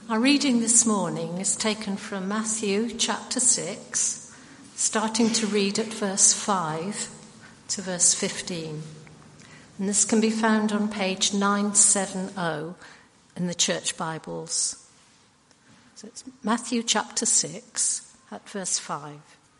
Our reading this morning is taken from Matthew chapter 6, starting to read at verse 5 to verse 15. And this can be found on page 970 in the church Bibles. So it's Matthew chapter 6 at verse 5.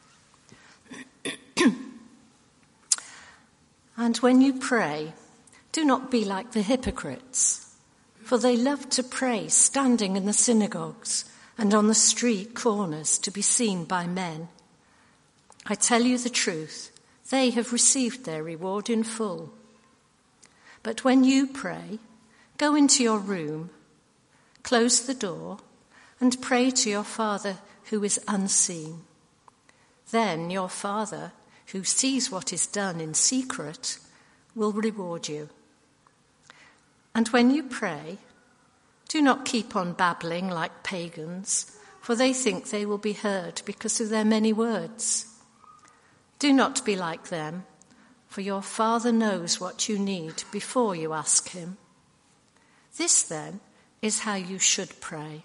And when you pray, do not be like the hypocrites, for they love to pray standing in the synagogues and on the street corners to be seen by men. I tell you the truth, they have received their reward in full. But when you pray, go into your room, close the door, and pray to your Father who is unseen. Then your Father, who sees what is done in secret, will reward you. And when you pray, do not keep on babbling like pagans, for they think they will be heard because of their many words. Do not be like them, for your Father knows what you need before you ask him. This, then, is how you should pray.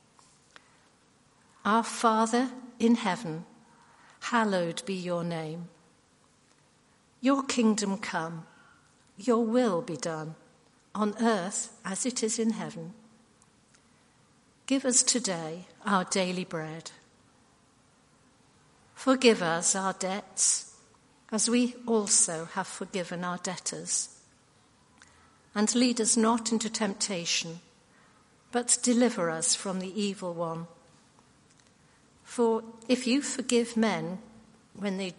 Our Father in heaven, hallowed be your name. Your kingdom come, your will be done, on earth as it is in heaven. Give us today our daily bread. Forgive us our debts, as we also have forgiven our debtors. And lead us not into temptation, but deliver us from the evil one. For if you forgive men when they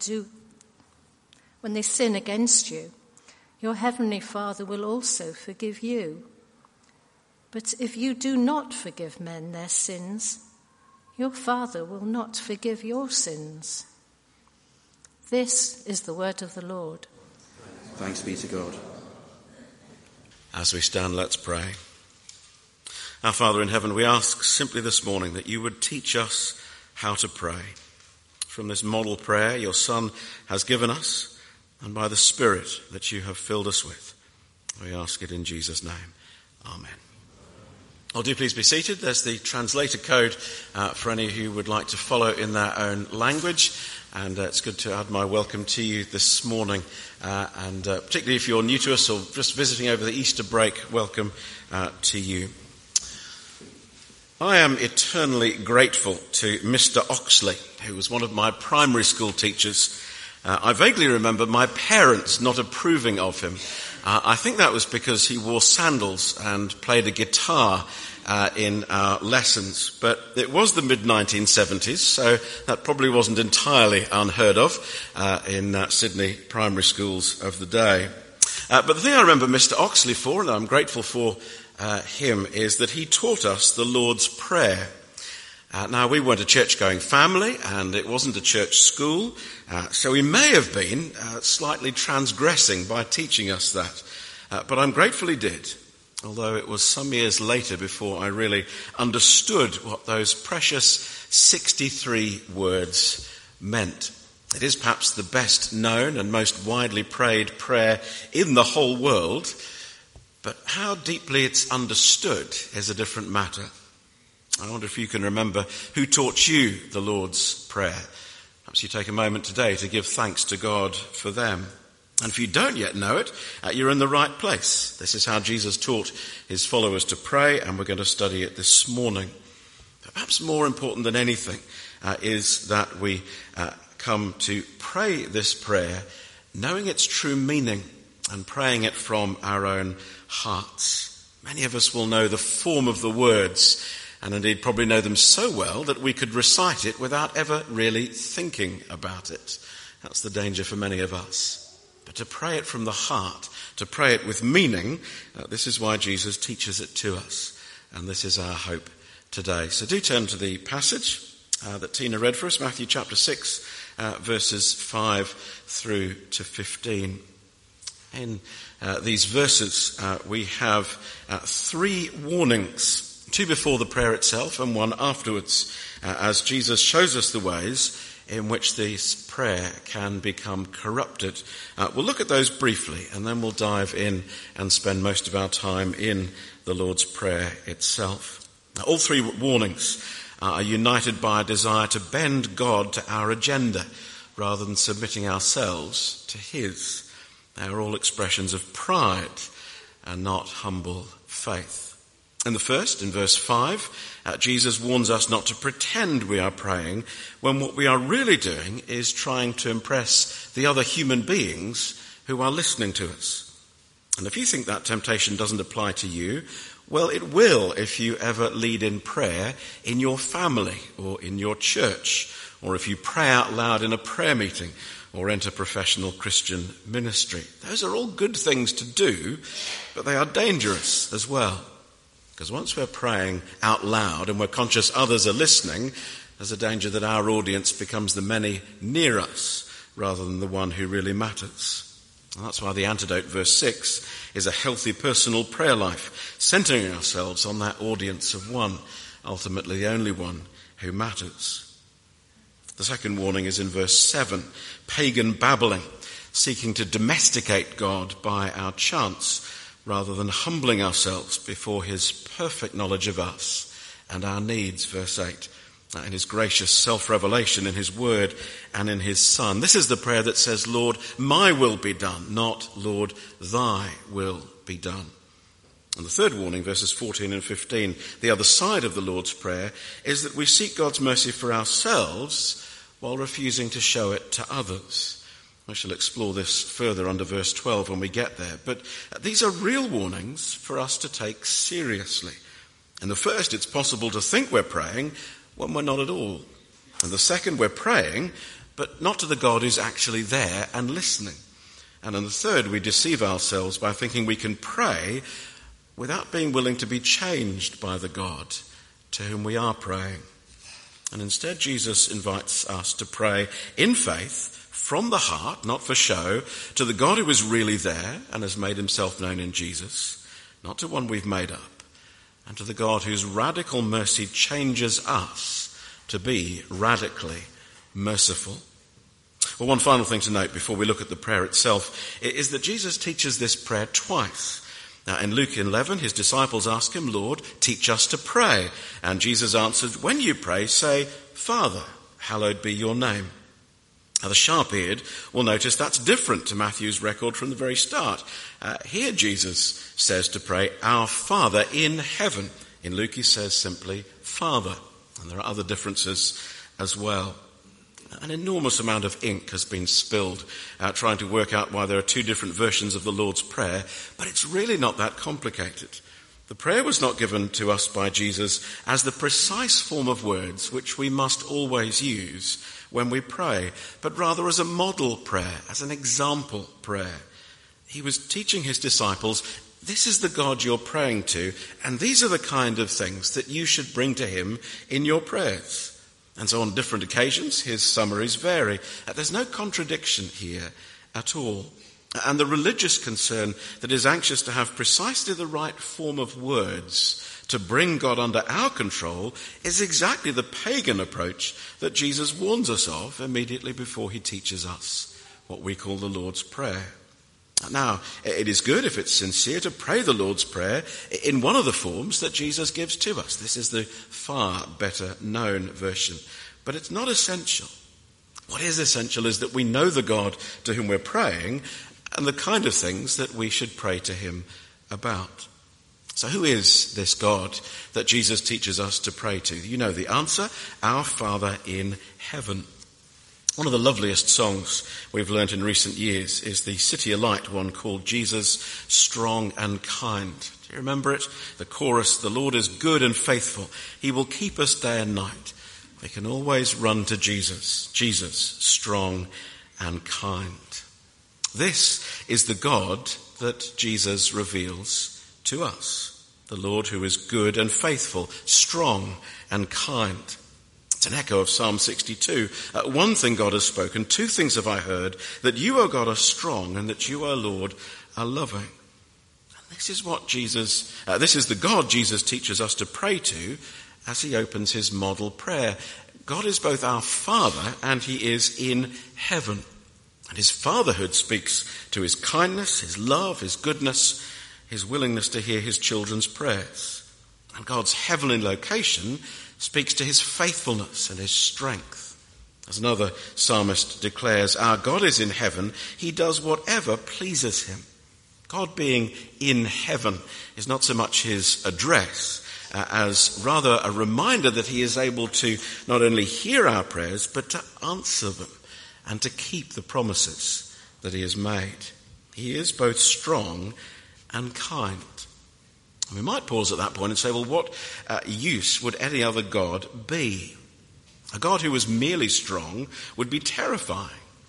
sin against you, your heavenly Father will also forgive you. But if you do not forgive men their sins, your Father will not forgive your sins. This is the word of the Lord. Thanks be to God. As we stand, let's pray. Our Father in heaven, we ask simply this morning that you would teach us how to pray. From this model prayer your Son has given us, and by the Spirit that you have filled us with. We ask it in Jesus' name. Amen. Oh, do please be seated. There's the translator code for any who would like to follow in their own language. And it's good to add my welcome to you this morning. And particularly if you're new to us or just visiting over the Easter break, welcome to you. I am eternally grateful to Mr. Oxley, who was one of my primary school teachers. I vaguely remember my parents not approving of him. I think that was because he wore sandals and played a guitar in our lessons. But it was the mid-1970s, so that probably wasn't entirely unheard of in Sydney primary schools of the day. But the thing I remember Mr. Oxley for, and I'm grateful for him, is that he taught us the Lord's Prayer. Now, we weren't a church-going family, and it wasn't a church school, so he may have been slightly transgressing by teaching us that. But I'm grateful he did, although it was some years later before I really understood what those precious 63 words meant. It is perhaps the best known and most widely prayed prayer in the whole world, but how deeply it's understood is a different matter. I wonder if you can remember who taught you the Lord's Prayer. Perhaps you take a moment today to give thanks to God for them. And if you don't yet know it, you're in the right place. This is how Jesus taught his followers to pray, and we're going to study it this morning. But perhaps more important than anything is that we come to pray this prayer knowing its true meaning and praying it from our own hearts. Many of us will know the form of the words, and indeed probably know them so well that we could recite it without ever really thinking about it. That's the danger for many of us. But to pray it from the heart, to pray it with meaning, this is why Jesus teaches it to us. And this is our hope today. So do turn to the passage that Tina read for us, Matthew chapter 6, verses 5 through to 15. In these verses, we have 3 warnings. 2 before the prayer itself and 1 afterwards, as Jesus shows us the ways in which this prayer can become corrupted. We'll look at those briefly, and then we'll dive in and spend most of our time in the Lord's Prayer itself. Now, all three warnings are united by a desire to bend God to our agenda rather than submitting ourselves to his. They are all expressions of pride and not humble faith. In the first, in verse 5, Jesus warns us not to pretend we are praying when what we are really doing is trying to impress the other human beings who are listening to us. And if you think that temptation doesn't apply to you, well, it will if you ever lead in prayer in your family or in your church, or if you pray out loud in a prayer meeting or enter professional Christian ministry. Those are all good things to do, but they are dangerous as well. Because once we're praying out loud and we're conscious others are listening, there's a danger that our audience becomes the many near us rather than the one who really matters. And that's why the antidote, verse 6, is a healthy personal prayer life, centering ourselves on that audience of one, ultimately the only one who matters. The second warning is in verse 7, pagan babbling, seeking to domesticate God by our chants, rather than humbling ourselves before his perfect knowledge of us and our needs, verse 8, in his gracious self-revelation in his word and in his Son. This is the prayer that says, Lord, my will be done, not Lord, thy will be done. And the third warning, verses 14 and 15, the other side of the Lord's Prayer, is that we seek God's mercy for ourselves while refusing to show it to others. I shall explore this further under verse 12 when we get there. But these are real warnings for us to take seriously. In the first, it's possible to think we're praying when we're not at all. And the second, we're praying, but not to the God who's actually there and listening. And in the third, we deceive ourselves by thinking we can pray without being willing to be changed by the God to whom we are praying. And instead, Jesus invites us to pray in faith, from the heart, not for show, to the God who is really there and has made himself known in Jesus, not to one we've made up, and to the God whose radical mercy changes us to be radically merciful. Well, one final thing to note before we look at the prayer itself is that Jesus teaches this prayer twice. Now, in Luke 11, his disciples ask him, Lord, teach us to pray. And Jesus answered, when you pray, say, Father, hallowed be your name. Now, the sharp-eared will notice that's different to Matthew's record from the very start. Here Jesus says to pray, Our Father in heaven. In Luke he says simply, Father. And there are other differences as well. An enormous amount of ink has been spilled trying to work out why there are two different versions of the Lord's Prayer, but it's really not that complicated. The prayer was not given to us by Jesus as the precise form of words which we must always use when we pray, but rather as a model prayer, as an example prayer. He was teaching his disciples, this is the God you're praying to, and these are the kind of things that you should bring to him in your prayers. And so on different occasions, his summaries vary. There's no contradiction here at all. And the religious concern that is anxious to have precisely the right form of words to bring God under our control is exactly the pagan approach that Jesus warns us of immediately before he teaches us what we call the Lord's Prayer. Now, it is good if it's sincere to pray the Lord's Prayer in one of the forms that Jesus gives to us. This is the far better known version, but it's not essential. What is essential is that we know the God to whom we're praying and the kind of things that we should pray to him about. So who is this God that Jesus teaches us to pray to? You know the answer, Our Father in heaven. One of the loveliest songs we've learnt in recent years is the CityAlight one called Jesus, Strong and Kind. Do you remember it? The chorus, the Lord is good and faithful. He will keep us day and night. We can always run to Jesus, Jesus, strong and kind. This is the God that Jesus reveals to us, the Lord who is good and faithful, strong and kind. It's an echo of Psalm 62. One thing God has spoken, two things have I heard, that you, O God, are strong and that you, O Lord, are loving. And this is the God Jesus teaches us to pray to as he opens his model prayer. God is both our Father and he is in heaven. And his fatherhood speaks to his kindness, his love, his goodness, his willingness to hear his children's prayers. And God's heavenly location speaks to his faithfulness and his strength. As another psalmist declares, our God is in heaven. He does whatever pleases him. God being in heaven is not so much his address as rather a reminder that he is able to not only hear our prayers, but to answer them and to keep the promises that he has made. He is both strong and kind. We might pause at that point and say, well, what use would any other God be? A God who was merely strong would be terrifying.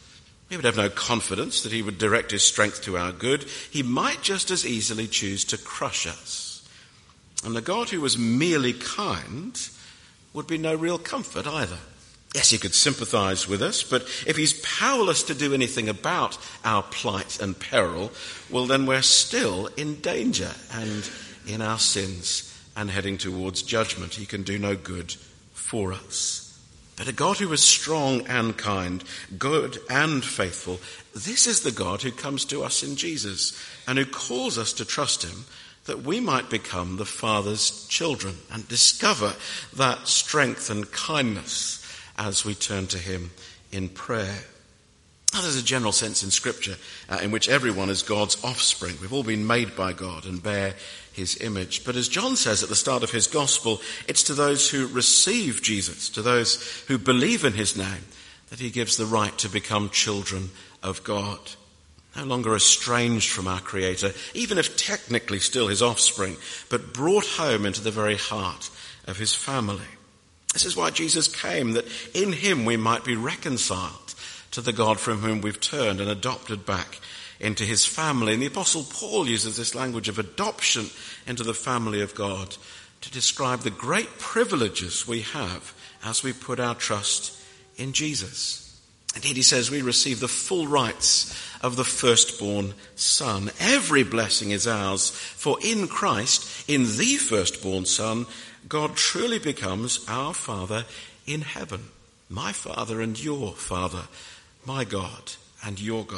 We would have no confidence that he would direct his strength to our good. He might just as easily choose to crush us. And the God who was merely kind would be no real comfort either. Yes, he could sympathize with us, but if he's powerless to do anything about our plight and peril, well, then we're still in danger and in our sins and heading towards judgment. He can do no good for us. But a God who is strong and kind, good and faithful, this is the God who comes to us in Jesus and who calls us to trust him that we might become the Father's children and discover that strength and kindness as we turn to him in prayer. Now, there's a general sense in Scripture in which everyone is God's offspring. We've all been made by God and bear his image. But as John says at the start of his gospel, it's to those who receive Jesus, to those who believe in his name, that he gives the right to become children of God. No longer estranged from our Creator, even if technically still his offspring, but brought home into the very heart of his family. This is why Jesus came, that in him we might be reconciled to the God from whom we've turned and adopted back into his family. And the Apostle Paul uses this language of adoption into the family of God to describe the great privileges we have as we put our trust in Jesus. Indeed, he says we receive the full rights of the firstborn son. Every blessing is ours, for in Christ, in the firstborn son, God truly becomes our Father in heaven. My Father and your Father, my God and your God.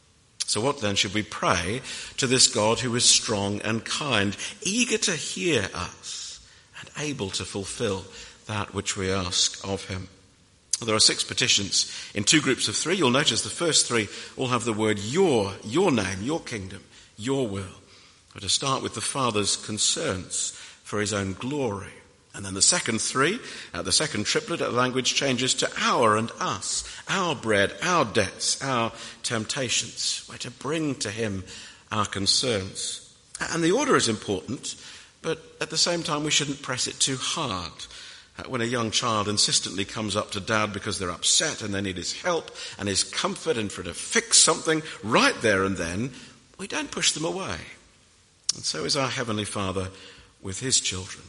So what then should we pray to this God who is strong and kind, eager to hear us and able to fulfill that which we ask of him? Well, there are 6 petitions in 2 groups of 3. You'll notice the first 3 all have the word your name, your kingdom, your will. But to start with the Father's concerns for his own glory. And then the second 3, the second triplet, language changes to our and us, our bread, our debts, our temptations. We're to bring to him our concerns. And the order is important, but at the same time we shouldn't press it too hard. When a young child insistently comes up to dad because they're upset and they need his help and his comfort and for to fix something right there and then, we don't push them away. And so is our Heavenly Father with his children.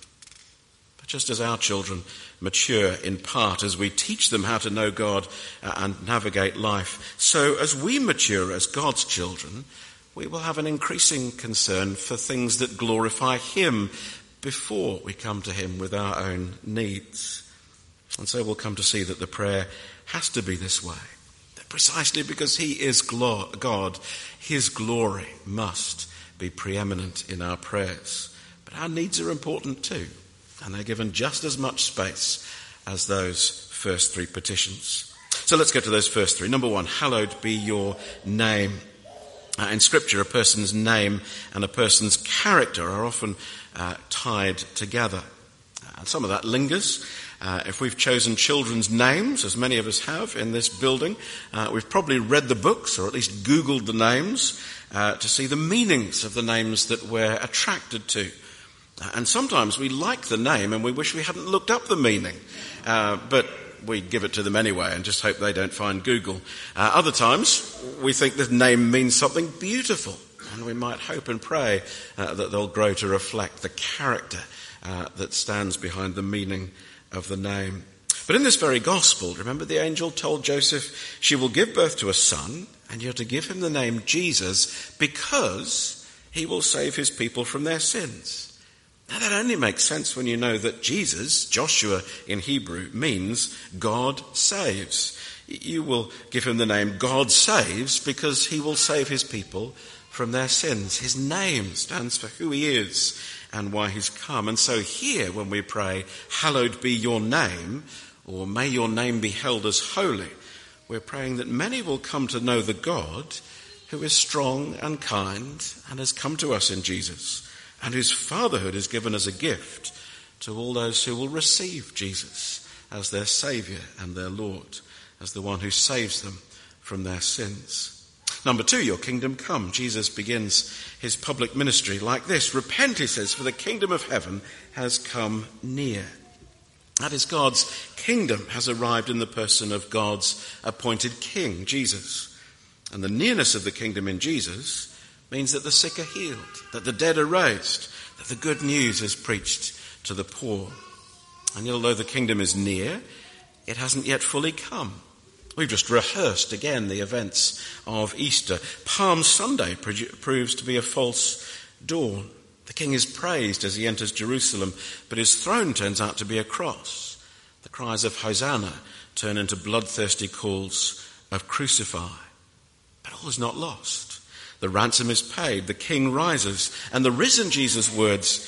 But just as our children mature in part as we teach them how to know God and navigate life, so as we mature as God's children, we will have an increasing concern for things that glorify him before we come to him with our own needs. And so we'll come to see that the prayer has to be this way. That precisely because he is God, his glory must be preeminent in our prayers. But our needs are important too, and they're given just as much space as those first 3 petitions. So let's get to those first 3. Number 1, hallowed be your name. In Scripture, a person's name and a person's character are often tied together. And some of that lingers. If we've chosen children's names, as many of us have in this building, we've probably read the books or at least Googled the names to see the meanings of the names that we're attracted to. And sometimes we like the name and we wish we hadn't looked up the meaning. But we give it to them anyway and just hope they don't find Google. Other times we think the name means something beautiful. And we might hope and pray that they'll grow to reflect the character that stands behind the meaning of the name. But in this very gospel, remember the angel told Joseph, she will give birth to a son, and you're to give him the name Jesus because he will save his people from their sins. Now that only makes sense when you know that Jesus, Joshua in Hebrew, means God saves. You will give him the name God saves because he will save his people from their sins. His name stands for who he is and why he's come. And so here when we pray, hallowed be your name, or may your name be held as holy, we're praying that many will come to know the God who is strong and kind and has come to us in Jesus, and whose fatherhood is given as a gift to all those who will receive Jesus as their Saviour and their Lord, as the one who saves them from their sins. Number 2, your kingdom come. Jesus begins his public ministry like this. Repent, he says, for the kingdom of heaven has come near. That is, God's kingdom has arrived in the person of God's appointed king, Jesus. And the nearness of the kingdom in Jesus means that the sick are healed, that the dead are raised, that the good news is preached to the poor. And although the kingdom is near, it hasn't yet fully come. We've just rehearsed again the events of Easter. Palm Sunday proves to be a false dawn. The king is praised as he enters Jerusalem, but his throne turns out to be a cross. The cries of Hosanna turn into bloodthirsty calls of crucify. But all is not lost. The ransom is paid, the king rises, and the risen Jesus' words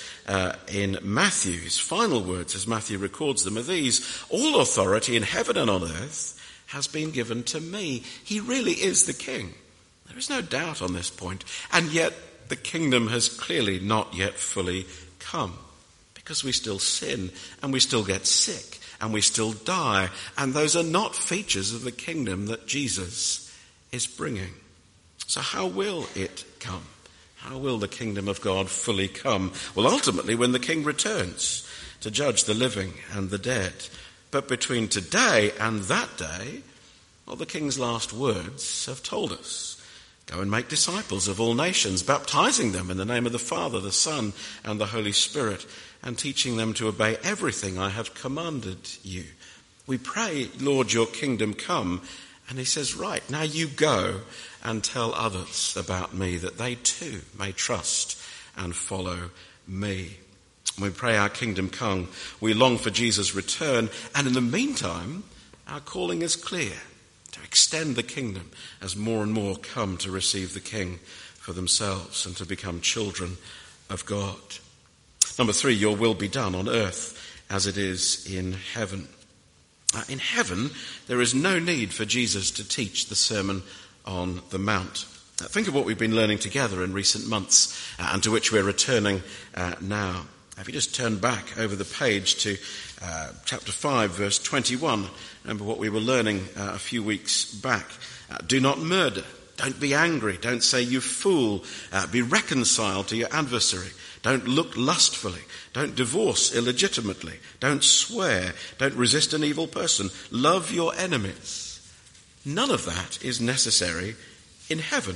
in Matthew, his final words as Matthew records them, are these: all authority in heaven and on earth has been given to me. He really is the king. There is no doubt on this point. And yet the kingdom has clearly not yet fully come, because we still sin and we still get sick and we still die. And those are not features of the kingdom that Jesus is bringing. So how will it come? How will the kingdom of God fully come? Well, ultimately when the king returns to judge the living and the dead. But between today and that day, well, the king's last words have told us. Go and make disciples of all nations, baptizing them in the name of the Father, the Son, and the Holy Spirit, and teaching them to obey everything I have commanded you. We pray, Lord, your kingdom come. And he says, right, now you go and tell others about me, that they too may trust and follow me. We pray our kingdom come. We long for Jesus' return. And in the meantime, our calling is clear: to extend the kingdom as more and more come to receive the King for themselves and to become children of God. Number 3, your will be done on earth as it is in heaven. In heaven, there is no need for Jesus to teach the Sermon on the Mount. Think of what we've been learning together in recent months and to which we're returning now. If you just turn back over the page to chapter 5, verse 21, remember what we were learning a few weeks back. Do not murder. Don't be angry. Don't say you fool. Be reconciled to your adversary. Don't look lustfully. Don't divorce illegitimately. Don't swear. Don't resist an evil person. Love your enemies. None of that is necessary in heaven,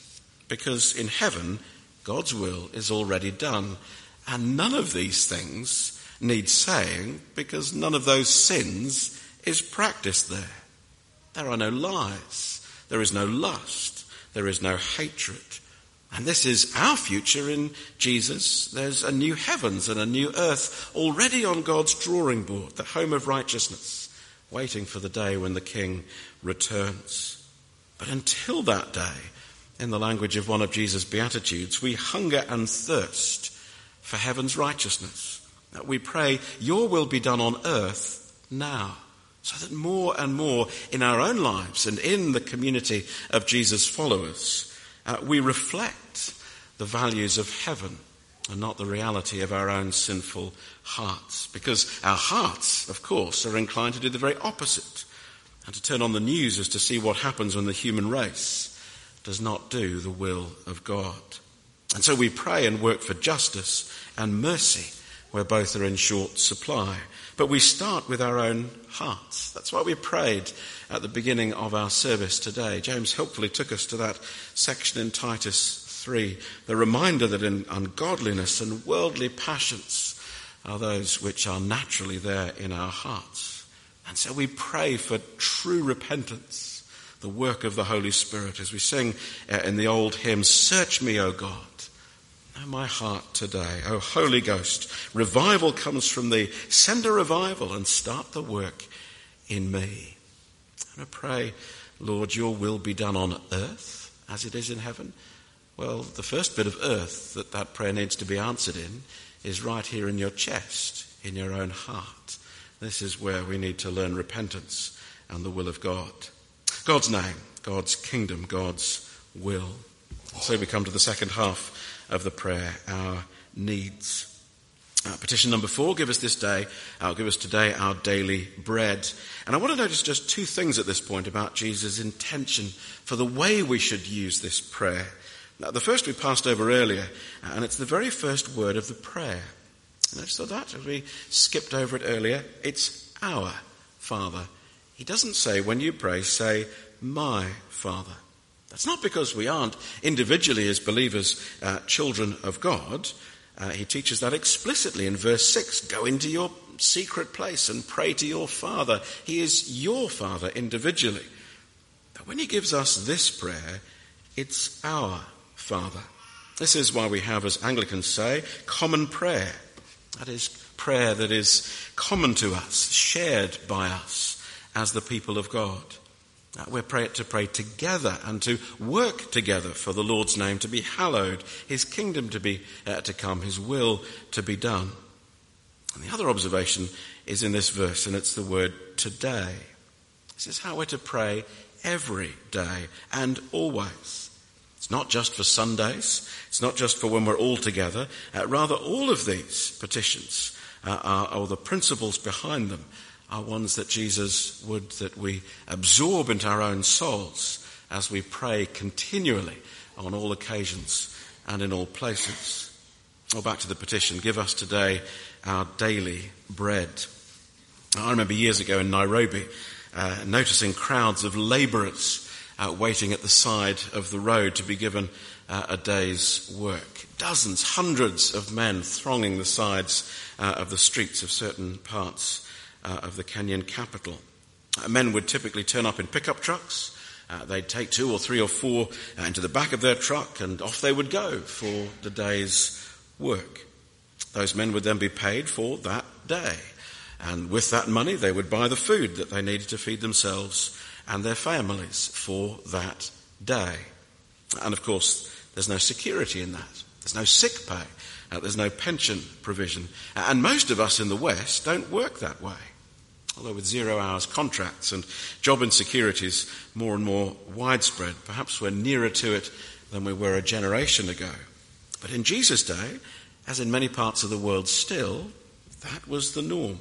because in heaven, God's will is already done. And none of these things need saying, because none of those sins is practiced there. There are no lies. There is no lust. There is no hatred. And this is our future in Jesus. There's a new heavens and a new earth already on God's drawing board, the home of righteousness, waiting for the day when the King returns. But until that day, in the language of one of Jesus' Beatitudes, we hunger and thirst for heaven's righteousness. That we pray, your will be done on earth now, so that more and more in our own lives and in the community of Jesus' followers, we reflect the values of heaven and not the reality of our own sinful hearts. Because our hearts, of course, are inclined to do the very opposite and to turn on the news as to see what happens when the human race does not do the will of God. And so we pray and work for justice and mercy where both are in short supply. But we start with our own hearts. That's why we prayed at the beginning of our service today. James helpfully took us to that section in Titus 3, the reminder that in ungodliness and worldly passions are those which are naturally there in our hearts. And so we pray for true repentance, the work of the Holy Spirit, as we sing in the old hymn, "Search me, O God, know my heart today. O Holy Ghost, revival comes from thee. Send a revival and start the work in me." And I pray, Lord, your will be done on earth as it is in heaven. Well, the first bit of earth that prayer needs to be answered in is right here in your chest, in your own heart. This is where we need to learn repentance and the will of God. God's name, God's kingdom, God's will. So we come to the second half of the prayer, our needs. Petition number 4, give us today our daily bread. And I want to notice just two things at this point about Jesus' intention for the way we should use this prayer. Now, the first we passed over earlier, and it's the very first word of the prayer. Notice that as we skipped over it earlier, it's our Father. He doesn't say, when you pray, say, my Father. That's not because we aren't individually as believers children of God. He teaches that explicitly in verse 6. Go into your secret place and pray to your Father. He is your Father individually. But when he gives us this prayer, it's our Father. This is why we have, as Anglicans say, common prayer. That is prayer that is common to us, shared by us as the people of God. We're to pray together and to work together for the Lord's name to be hallowed, his kingdom to come, his will to be done. And the other observation is in this verse, and it's the word today. This is how we're to pray every day and always. It's not just for Sundays. It's not just for when we're all together. Rather, all of these petitions or the principles behind them are ones that Jesus would that we absorb into our own souls as we pray continually on all occasions and in all places. Back to the petition. Give us today our daily bread. I remember years ago in Nairobi noticing crowds of labourers waiting at the side of the road to be given a day's work. Dozens, hundreds of men thronging the sides of the streets of certain parts of the Kenyan capital. Men would typically turn up in pickup trucks. They'd take 2 or 3 or 4 into the back of their truck, and off they would go for the day's work. Those men would then be paid for that day. And with that money, they would buy the food that they needed to feed themselves and their families for that day. And of course, there's no security in that. There's no sick pay. There's no pension provision. And most of us in the West don't work that way. Although with 0 hours contracts and job insecurities more and more widespread, perhaps we're nearer to it than we were a generation ago. But in Jesus' day, as in many parts of the world still, that was the norm.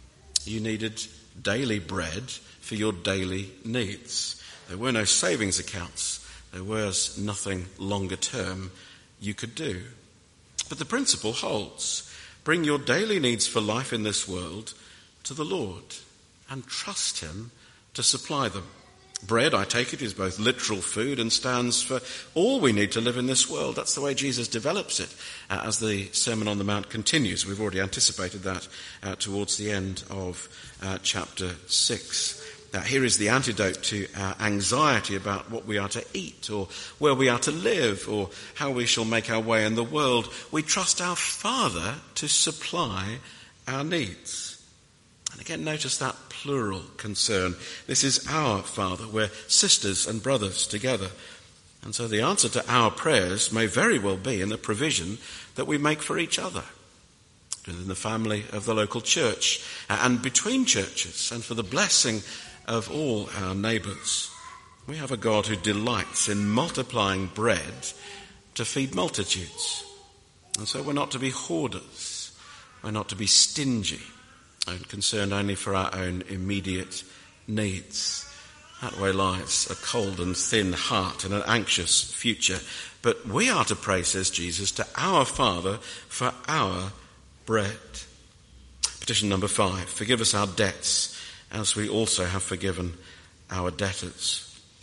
You needed daily bread for your daily needs. There were no savings accounts. There was nothing longer term you could do. But the principle holds. Bring your daily needs for life in this world to the Lord and trust him to supply them. Bread, I take it, is both literal food and stands for all we need to live in this world. That's the way Jesus develops it as the Sermon on the Mount continues. We've already anticipated that towards the end of chapter 6. Now, here is the antidote to our anxiety about what we are to eat or where we are to live or how we shall make our way in the world. We trust our Father to supply our needs. And again, notice that plural concern. This is our Father. We're sisters and brothers together. And so the answer to our prayers may very well be in the provision that we make for each other, within the family of the local church and between churches, and for the blessing of all our neighbours. We have a God who delights in multiplying bread to feed multitudes. And so we're not to be hoarders. We're not to be stingy and concerned only for our own immediate needs. That way lies a cold and thin heart and an anxious future. But we are to pray, says Jesus, to our Father for our bread. Petition number 5. Forgive us our debts as we also have forgiven our debtors.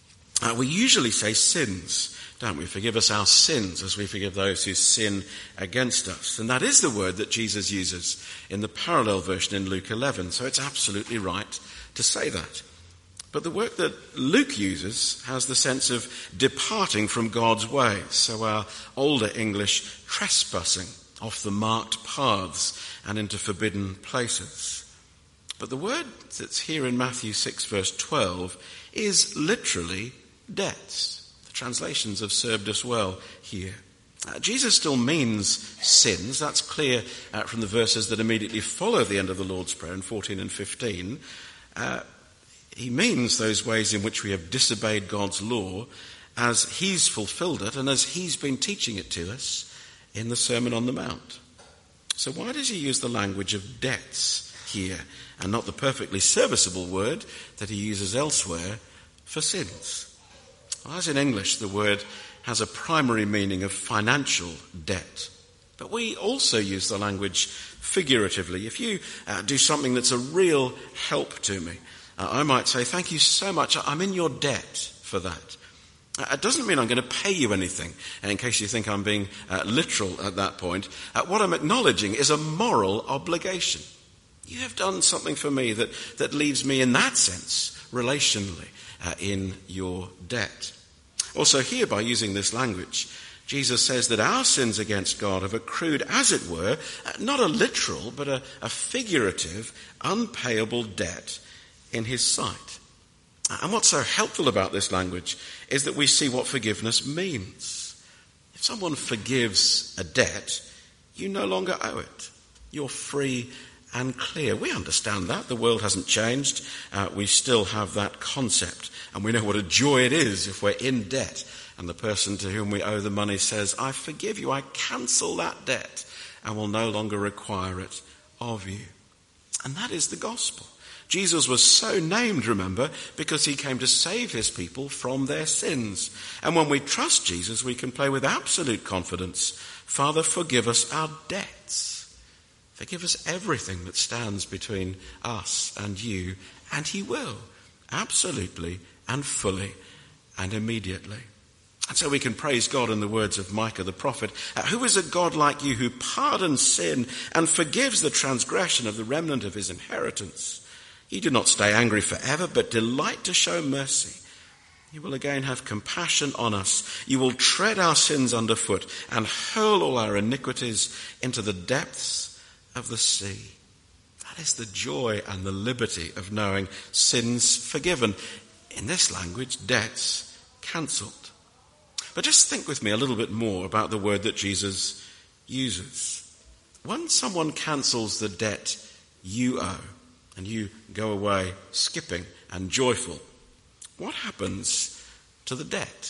We usually say sins, don't we? Forgive us our sins as we forgive those who sin against us. And that is the word that Jesus uses in the parallel version in Luke 11. So it's absolutely right to say that. But the word that Luke uses has the sense of departing from God's ways. So our older English, trespassing off the marked paths and into forbidden places. But the word that's here in Matthew 6 verse 12 is literally debts. The translations have served us well here. Jesus still means sins. That's clear from the verses that immediately follow the end of the Lord's Prayer in 14 and 15. He means those ways in which we have disobeyed God's law as he's fulfilled it and as he's been teaching it to us in the Sermon on the Mount. So why does he use the language of debts here and not the perfectly serviceable word that he uses elsewhere for sins? Well, as in English, the word has a primary meaning of financial debt. But we also use the language figuratively. If you do something that's a real help to me, I might say, thank you so much, I'm in your debt for that. It doesn't mean I'm going to pay you anything, in case you think I'm being literal at that point. What I'm acknowledging is a moral obligation. You have done something for me that leaves me in that sense, relationally, in your debt. Also here, by using this language, Jesus says that our sins against God have accrued, as it were, not a literal, but a figurative, unpayable debt in his sight. And what's so helpful about this language is that we see what forgiveness means. If someone forgives a debt, you no longer owe it. You're free and clear. We understand that. The world hasn't changed. We still have that concept. And we know what a joy it is if we're in debt and the person to whom we owe the money says, I forgive you, I cancel that debt and will no longer require it of you. And that is the gospel. Jesus was so named, remember, because he came to save his people from their sins. And when we trust Jesus, we can pray with absolute confidence, Father, forgive us our debts. Forgive us everything that stands between us and you, and he will, absolutely and fully and immediately. And so we can praise God in the words of Micah the prophet, who is a God like you who pardons sin and forgives the transgression of the remnant of his inheritance. You do not stay angry forever, but delight to show mercy. You will again have compassion on us. You will tread our sins underfoot and hurl all our iniquities into the depths of the sea. That is the joy and the liberty of knowing sins forgiven. In this language, debts cancelled. But just think with me a little bit more about the word that Jesus uses. When someone cancels the debt you owe, and you go away skipping and joyful, what happens to the debt?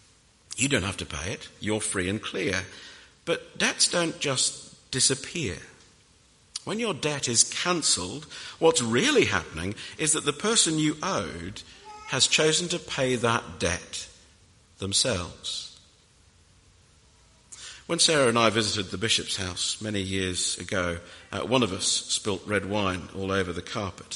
You don't have to pay it. You're free and clear. But debts don't just disappear. When your debt is cancelled, what's really happening is that the person you owed has chosen to pay that debt themselves. When Sarah and I visited the bishop's house many years ago, one of us spilt red wine all over the carpet.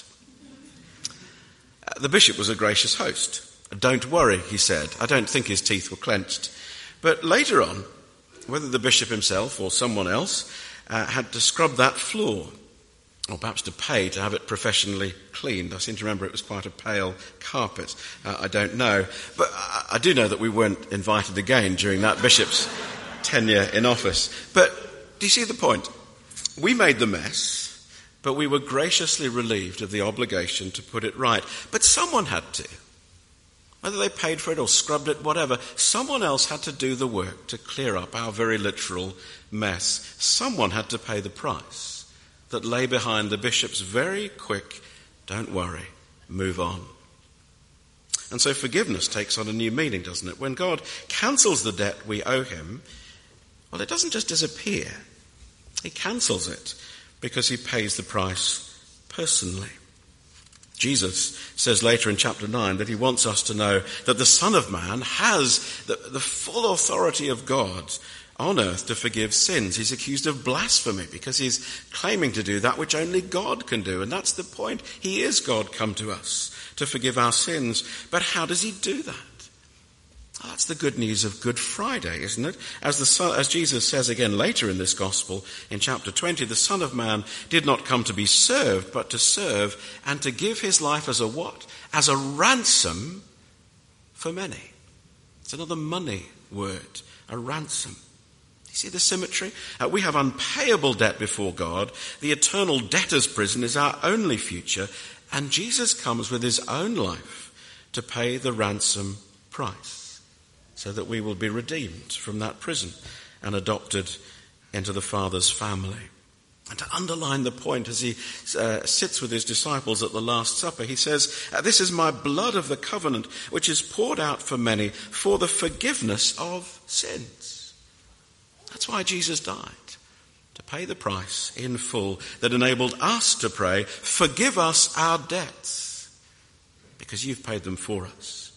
The bishop was a gracious host. Don't worry, he said. I don't think his teeth were clenched. But later on, whether the bishop himself or someone else had to scrub that floor, or perhaps to pay to have it professionally cleaned. I seem to remember it was quite a pale carpet. I don't know. But I do know that we weren't invited again during that bishop's tenure in office. But do you see the point? We made the mess, but we were graciously relieved of the obligation to put it right. But someone had to. Whether they paid for it or scrubbed it, whatever, someone else had to do the work to clear up our very literal mess. Someone had to pay the price that lay behind the bishop's very quick, don't worry, move on. And so forgiveness takes on a new meaning, doesn't it? When God cancels the debt we owe him, well, it doesn't just disappear. He cancels it because he pays the price personally. Jesus says later in chapter 9 that he wants us to know that the Son of Man has the full authority of God on earth to forgive sins. He's accused of blasphemy because he's claiming to do that which only God can do. And that's the point. He is God come to us to forgive our sins. But how does he do that? Oh, that's the good news of Good Friday, isn't it? As Jesus says again later in this gospel, in chapter 20, the Son of Man did not come to be served, but to serve and to give his life as a what? As a ransom for many. It's another money word, a ransom. You see the symmetry? We have unpayable debt before God. The eternal debtor's prison is our only future, and Jesus comes with his own life to pay the ransom price, so that we will be redeemed from that prison and adopted into the Father's family. And to underline the point, as he sits with his disciples at the Last Supper, he says, "This is my blood of the covenant, which is poured out for many for the forgiveness of sins." That's why Jesus died, to pay the price in full that enabled us to pray, "Forgive us our debts," because you've paid them for us.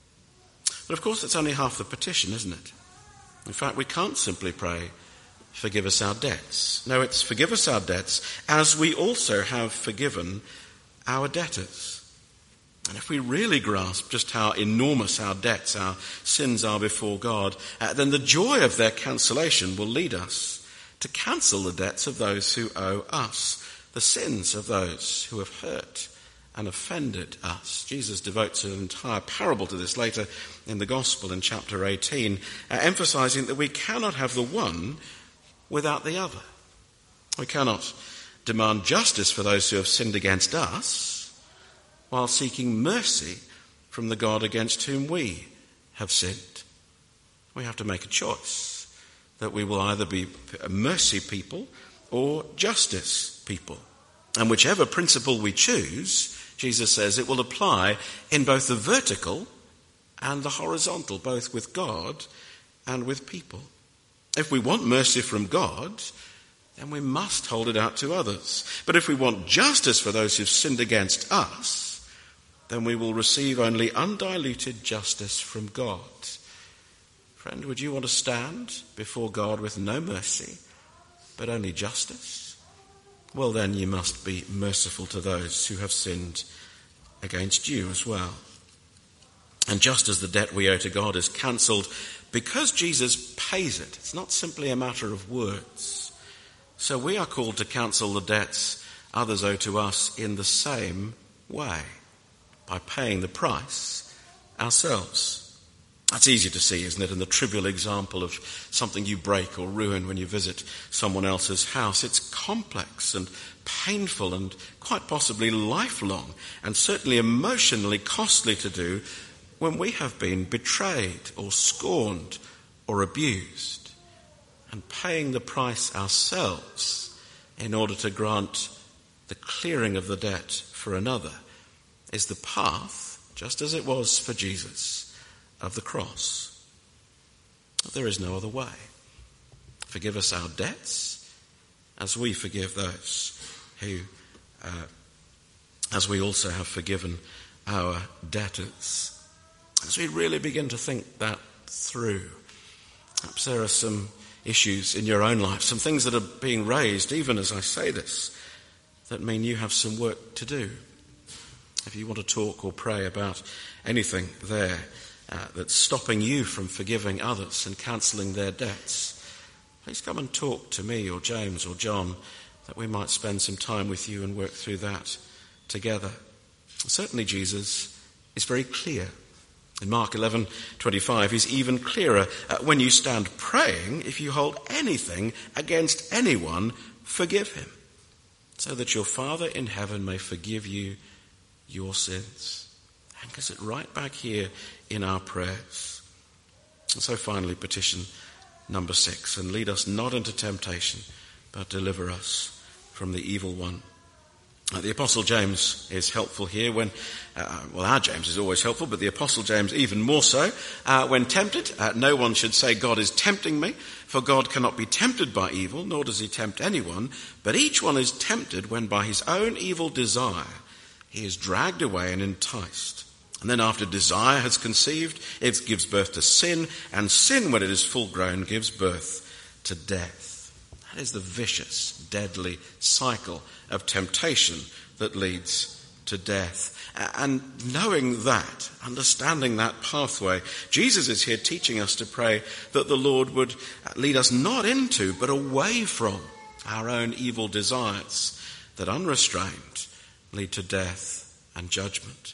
But of course, that's only half the petition, isn't it? In fact, we can't simply pray, "Forgive us our debts." No, it's "Forgive us our debts as we also have forgiven our debtors." And if we really grasp just how enormous our debts, our sins are before God, then the joy of their cancellation will lead us to cancel the debts of those who owe us, the sins of those who have hurt and offended us. Jesus devotes an entire parable to this later in the Gospel in chapter 18, emphasizing that we cannot have the one without the other. We cannot demand justice for those who have sinned against us while seeking mercy from the God against whom we have sinned. We have to make a choice that we will either be mercy people or justice people. And whichever principle we choose, Jesus says it will apply in both the vertical and the horizontal, both with God and with people. If we want mercy from God, then we must hold it out to others. But if we want justice for those who've sinned against us, then we will receive only undiluted justice from God. Friend, would you want to stand before God with no mercy, but only justice? Well, then you must be merciful to those who have sinned against you as well. And just as the debt we owe to God is cancelled, because Jesus pays it, it's not simply a matter of words. So we are called to cancel the debts others owe to us in the same way, by paying the price ourselves. That's easy to see, isn't it, in the trivial example of something you break or ruin when you visit someone else's house. It's complex and painful and quite possibly lifelong and certainly emotionally costly to do when we have been betrayed or scorned or abused. And paying the price ourselves in order to grant the clearing of the debt for another is the path, just as it was for Jesus, of the cross. There is no other way. Forgive us our debts as we forgive those who, as we also have forgiven our debtors. As we really begin to think that through, perhaps there are some issues in your own life, some things that are being raised, even as I say this, that mean you have some work to do. If you want to talk or pray about anything there that's stopping you from forgiving others and cancelling their debts, please come and talk to me or James or John, that we might spend some time with you and work through that together. Certainly Jesus is very clear. In Mark 11:25, he's even clearer. When you stand praying, if you hold anything against anyone, forgive him, so that your Father in heaven may forgive you your sins. Anchors it right back here in our prayers. And so finally, petition number 6, and lead us not into temptation, but deliver us from the evil one. The Apostle James is helpful here when, our James is always helpful, but the Apostle James even more so. When tempted, no one should say, God is tempting me, for God cannot be tempted by evil, nor does he tempt anyone, but each one is tempted when by his own evil desire he is dragged away and enticed. And then after desire has conceived, it gives birth to sin, and sin, when it is full grown, gives birth to death. That is the vicious, deadly cycle of temptation that leads to death. And knowing that, understanding that pathway, Jesus is here teaching us to pray that the Lord would lead us not into, but away from our own evil desires that unrestrained lead to death and judgment.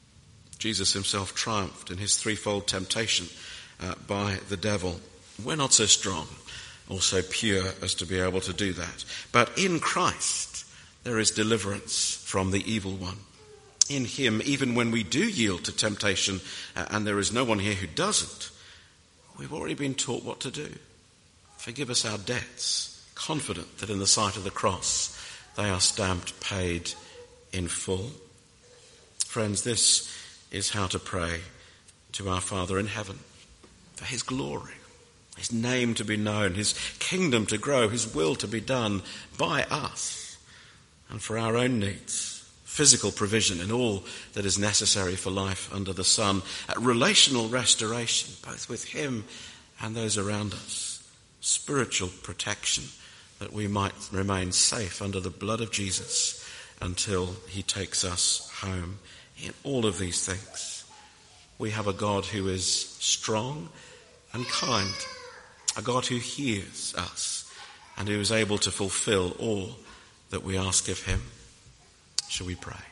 Jesus himself triumphed in his threefold temptation by the devil. We're not so strong or so pure as to be able to do that. But in Christ, there is deliverance from the evil one. In him, even when we do yield to temptation, and there is no one here who doesn't, we've already been taught what to do. Forgive us our debts, confident that in the sight of the cross they are stamped paid in full. Friends, this is how to pray to our Father in heaven, for his glory, his name to be known, his kingdom to grow, his will to be done by us, and for our own needs, physical provision in all that is necessary for life under the sun, relational restoration, both with him and those around us, spiritual protection, that we might remain safe under the blood of Jesus until he takes us home. In all of these things, we have a God who is strong and kind, a God who hears us and who is able to fulfill all that we ask of him. Shall we pray?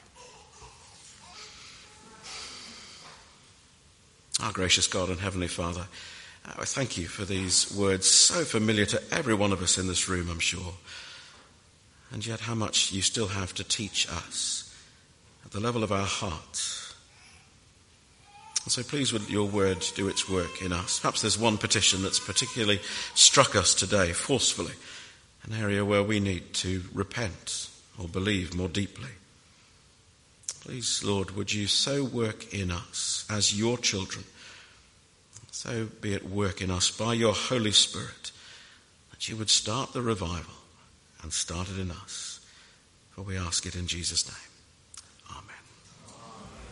Our gracious God and Heavenly Father, I thank you for these words so familiar to every one of us in this room, I'm sure. And yet how much you still have to teach us at the level of our hearts. And so please would your word do its work in us. Perhaps there's one petition that's particularly struck us today forcefully, an area where we need to repent or believe more deeply. Please, Lord, would you so work in us as your children, so be at work in us by your Holy Spirit, that you would start the revival and start it in us. For we ask it in Jesus' name.